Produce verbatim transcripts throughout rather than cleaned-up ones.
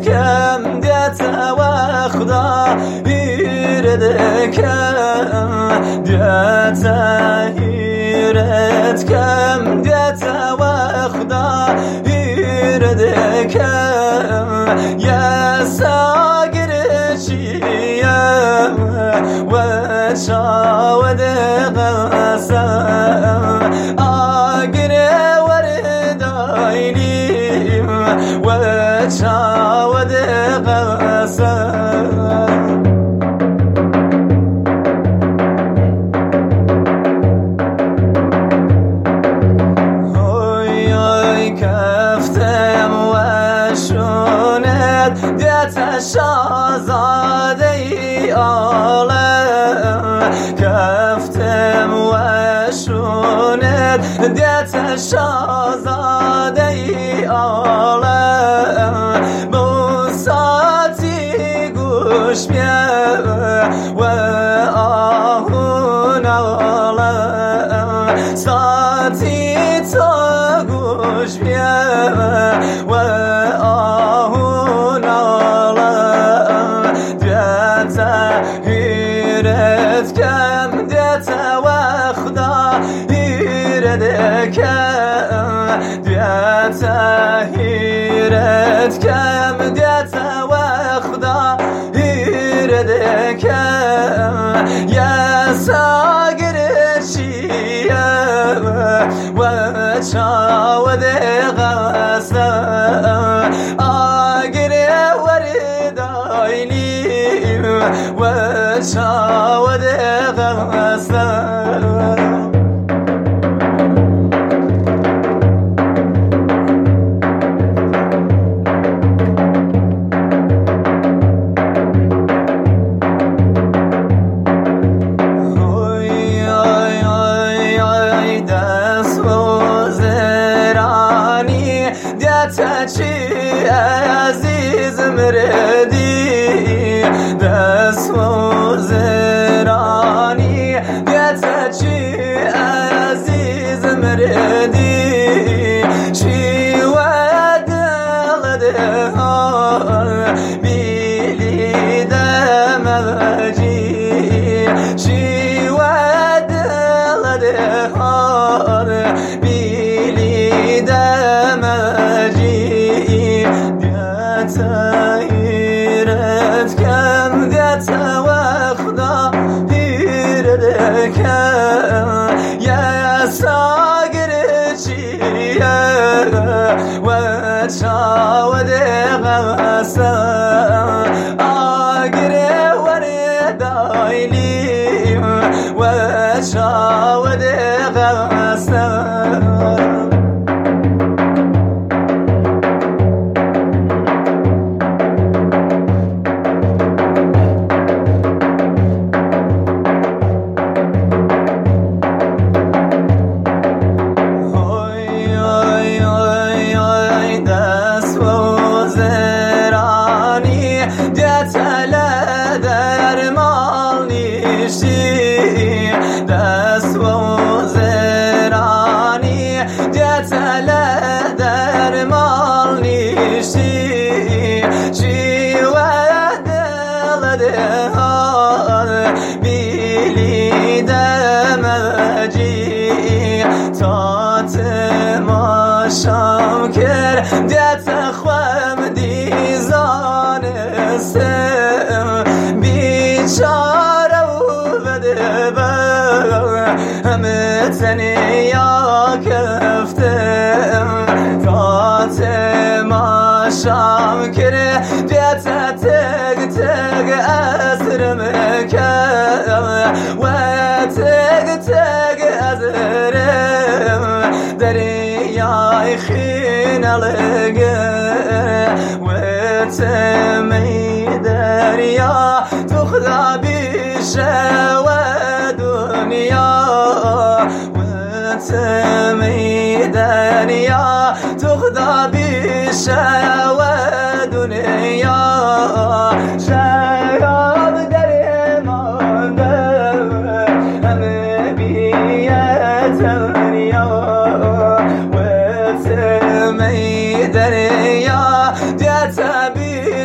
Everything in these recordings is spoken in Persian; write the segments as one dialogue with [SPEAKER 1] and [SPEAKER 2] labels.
[SPEAKER 1] كم ديت وخدا هيرت كم ديت هيرت كم ديت وخدا هيرت كم يا ساقر شيا وشاود غسام آقر وردايني وشاود غسام هوي هوي كفتم وشوند ديت شازادي عالم كفتم وشوند ديت شازادي عالم بوساتي گوش بیا و آهون عالم ساتی تو گوش بیا و آهون عالم دیت هیرت کم دیت و خدا هیرت کم دیت هیرت کم دیت و خدا هیرت کم یا ساگر شیه و چاود غسم آگر ورداینی و چاود غسم چی عزیز مردی دست و زرانی دیت چی عزیز مردی چی و دل دهان بیلی دمجی چی و دل دهان بیلی دمجی هيرت كم ديت وخدا هيرت كم يا ساقر شيا وشاود غسام آقر وردايني وشاود غسام دست و زرانی دیت در مال نیشتی چی و دل دهان بیلی دمجی تا تماشام کر دیت خوام دیزانستم بیچاره همه تنیا کفتم تا تماشام کره دیت تگ تگ اسرم کم و تگ تگ ازرم دریای خینالگه و تمی دریا تو خدا بیشه و دنیا تمی دریا تو خدا بیشه و دنیا شراب در مانده همه بیت دنیا و تمی دریا دیت بی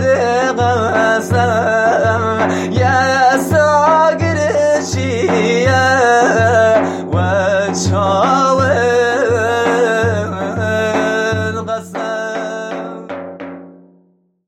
[SPEAKER 1] صدق قسم